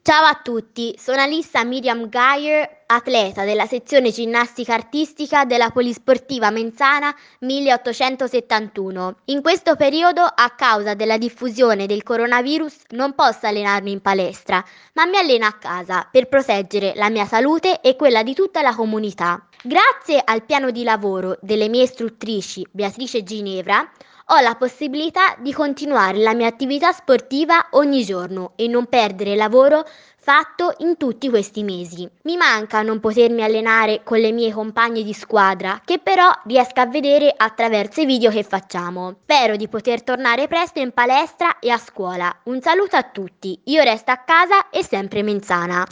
Ciao a tutti, sono Alissa Miriam Geyer, atleta della sezione ginnastica artistica della Polisportiva Menzana 1871. In questo periodo, a causa della diffusione del coronavirus, non posso allenarmi in palestra, ma mi alleno a casa per proteggere la mia salute e quella di tutta la comunità. Grazie al piano di lavoro delle mie istruttrici Beatrice Ginevra, ho la possibilità di continuare la mia attività sportiva ogni giorno e non perdere lavoro fatto in tutti questi mesi. Mi manca non potermi allenare con le mie compagne di squadra, che però riesco a vedere attraverso i video che facciamo. Spero di poter tornare presto in palestra e a scuola. Un saluto a tutti, io resto a casa e sempre menzana.